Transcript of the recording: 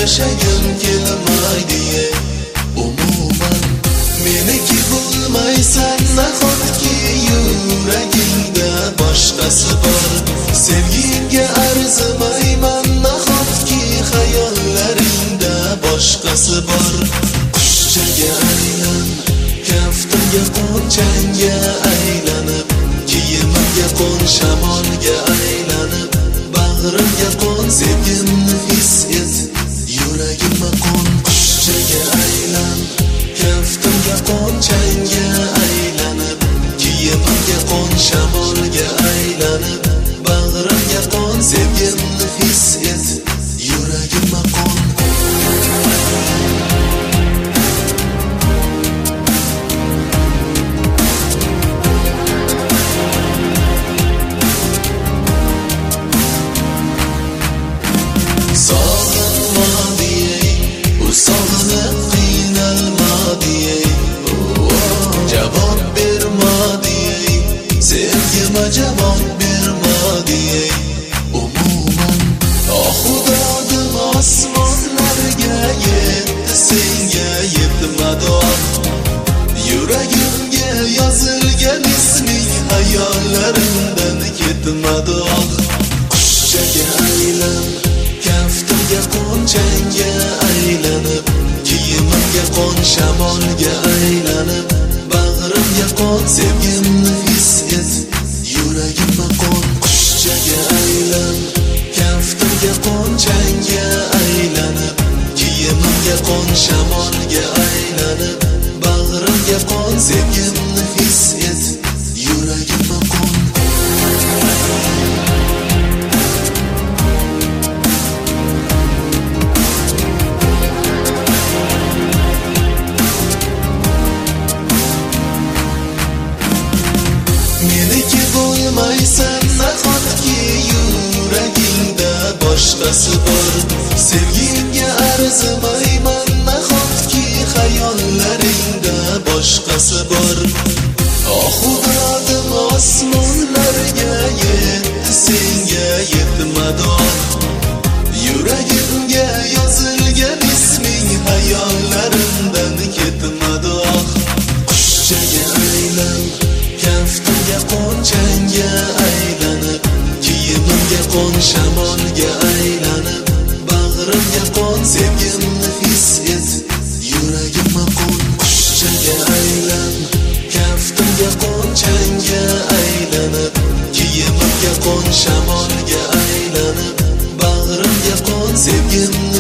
yashagim kelmaydi. Umuman meniki bo'lmaysan, nahotki yuragingda boshqasi bor. Sevgingga arzimayman, nahotki xayollaringda boshqasi bor. Qushchaga aylan, kaftimga qo'n, changga aylanib, kiyimimga qo'n, shamolga aylanib, bag'rimga qo'n, sevgimni his et, yuragimga qo'n. Qushchaga aylan, kaftimga qo'n, changga aylanib, kiyimimga qo'n, shamolga aylanib, bag'rimga qo'n, sevgimni his et, yuragimga qo'n. Sog'inma diyey, sog'inib qiynalma diyey, javob berma diyey, sevgimga javob berma diyey. Umuman Xudodim osmonlarga yetdi, senga yetmadi. Yuragimga yozilgan isming hayollarimdan ketmadi. Qushchaga aylan, kaftimga qo'n, changga aylanib, kiyimimga qo'n, shamolga aylanib, bag'rimga qo'n, sevgimni his et, yuragimga qo'n. Qushchaga aylan, kaftimga qo'n, changga aylanib, kiyimimga qo'n, shamolga aylanib, bag'rimga qo'n, sevgimni his et, yuragimga qo'n. Meniki bo'lmaysan, nahotki yuragingda boshqasi bor. Sevgingga arzimayman, nahotki xayollaringda boshqasi bor. Xudodim osmonlarga yetdi, senga yetmadi. Yuragimga yozilgan isming hayollarimdan ketmadi. Qushchaga aylan, kaftimga qo'n, changga aylanib, kiyimimga qo'n, shamolga aylanib, bag'rimga qo'n, sevgimni his et, yuragimga qo'n. Qushchaga aylan, kaftimga qo'n, changga aylanib, kiyimimga qo'n, shamolga aylanib, bag'rimga qo'n, sevgimni